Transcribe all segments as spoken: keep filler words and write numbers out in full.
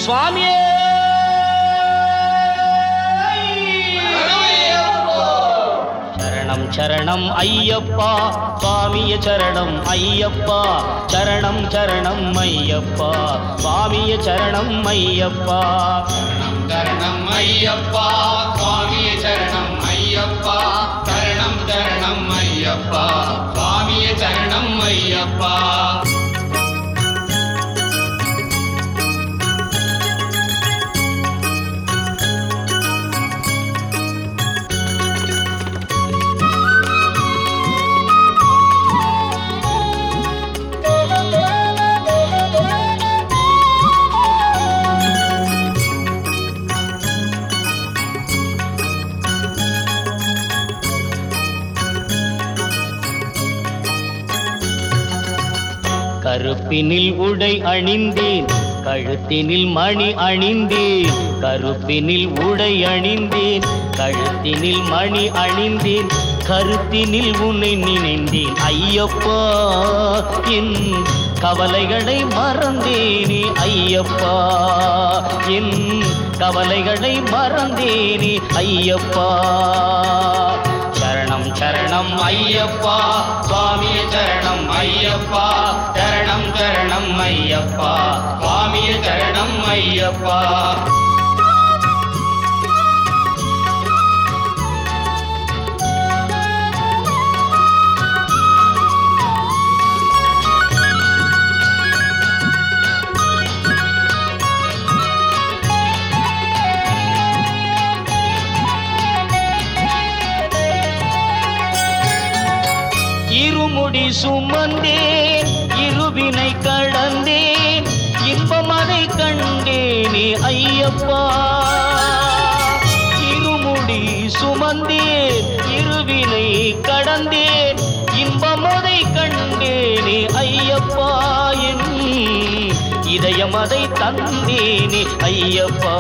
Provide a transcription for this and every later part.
சுவாமியே சரணம் சரணம் ஐயப்பா சுவாமிய சரணம் ஐயப்பா சரணம் சரணம் ஐயப்பா சுவாமிய சரணம் ஐயப்பா சரணம் சரணம் ஐயப்பா சுவாமிய சரணம் ஐயப்பா சரணம் சரணம் ஐயப்பா சுவாமிய சரணம் ஐயப்பா கருப்பினில் உடை அணிந்தேன் கழுத்தினில் மணி அணிந்தேன் கருப்பினில் உடை அணிந்தேன் கழுத்தினில் மணி அணிந்தேன் கருத்தினில் உன்னை நினைந்தேன் ஐயப்பா என் கவலைகளை மறந்தேனே ஐயப்பா என் கவலைகளை மறந்தேனே ஐயப்பா சரணம் சரணம் ஐயப்பா சுவாமிய சரணம் ஐயப்பா சரணம் சரணம் ஐயப்பா சுவாமிய சரணம் ஐயப்பா இருமுடி சுமந்தேன் இருவினை கடந்தேன் இன்பம் அதை கண்டேனே ஐயப்பா இருமுடி சுமந்தேன் இருவினை கடந்தேன் இன்பம் அதை கண்டேனே ஐயப்பா என் இதயம் அதை தந்தேனே ஐயப்பா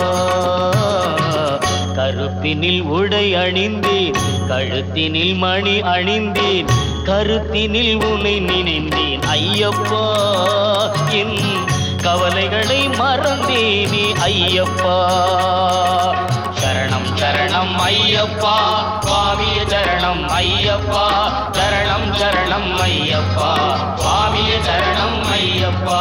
கருப்பினில் உடை அணிந்தேன் கழுத்தினில் மணி அணிந்தேன் கருத்தினில் உன்னை நினைந்தேன் ஐயப்பா என் கவலைகளை மறந்தேனே ஐயப்பா சரணம் சரணம் ஐயப்பா சுவாமிய சரணம் ஐயப்பா சரணம் சரணம் ஐயப்பா சுவாமிய சரணம் ஐயப்பா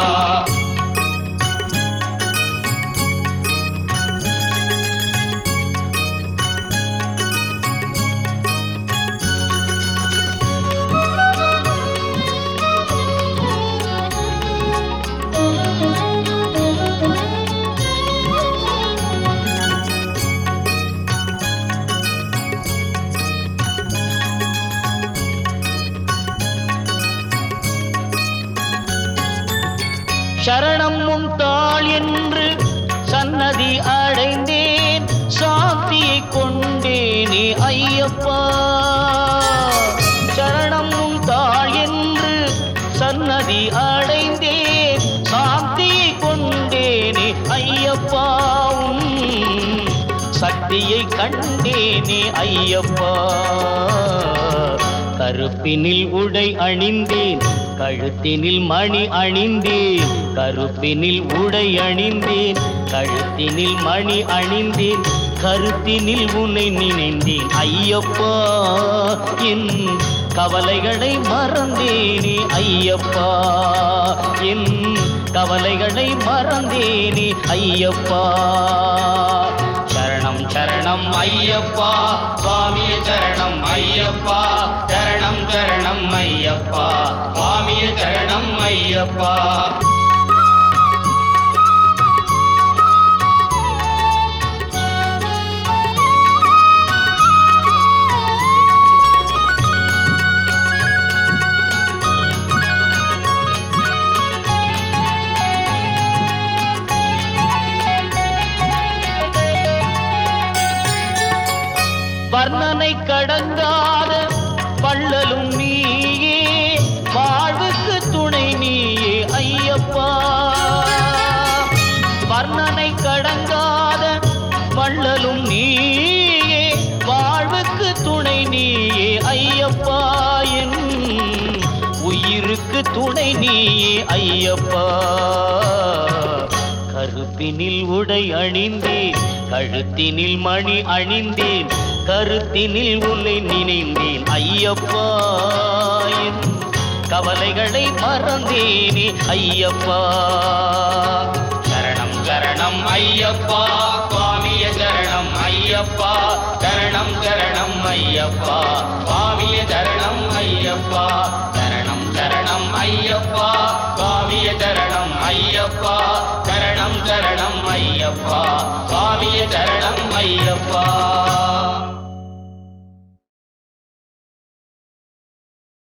சரணம் உன் தாள் என்று சன்னதி அடைந்தேன் சாந்தியை கொண்டேனே ஐயப்பா சரணம் உன் தாள் என்று சன்னதி அடைந்தேன் சாந்தியை கொண்டேனே ஐயப்பா உன் சக்தியை கண்டேனே ஐயப்பா கருப்பினில் உடை அணிந்தேன் கழுத்தினில் மணி அணிந்தேன் கருப்பினில் உடை அணிந்தேன் கழுத்தினில் மணி அணிந்தேன் கருத்தினில் உன்னை நினைந்தேன் ஐயப்பா என் கவலைகளை மறந்தேனே ஐயப்பா என் கவலைகளை மறந்தேனே ஐயப்பா சரணம் சரணம் ஐயப்பா சுவாமிய சரணம் ஐயப்பா சரணம் சரணம் ஐயப்பா சுவாமிய சரணம் ஐயப்பா வர்ணனை கடங்காத வள்ளலும் நீயே வாழ்வுக்கு துணை நீயே ஐயப்பா வர்ணனை கடங்காத வள்ளலும் நீயே வாழ்வுக்கு துணை நீயே ஐயப்பா என் உயிருக்கு துணை நீயே ஐயப்பா கருப்பினில் உடை அணிந்தேன் கழுத்தினில் மணி அணிந்தேன் கருத்தினில் உன்னை நினைந்தேன் ஐயப்பா என் கவலைகளை மறந்தேனே ஐயப்பா சரணம் சரணம் ஐயப்பா சுவாமிய சரணம் ஐயப்பா சரணம் சரணம் ஐயப்பா சுவாமிய சரணம் ஐயப்பா சரணம் சரணம் ஐயப்பா சுவாமிய சரணம் ஐயப்பா சரணம் சரணம் ஐயப்பா சுவாமிய சரணம் ஐயப்பா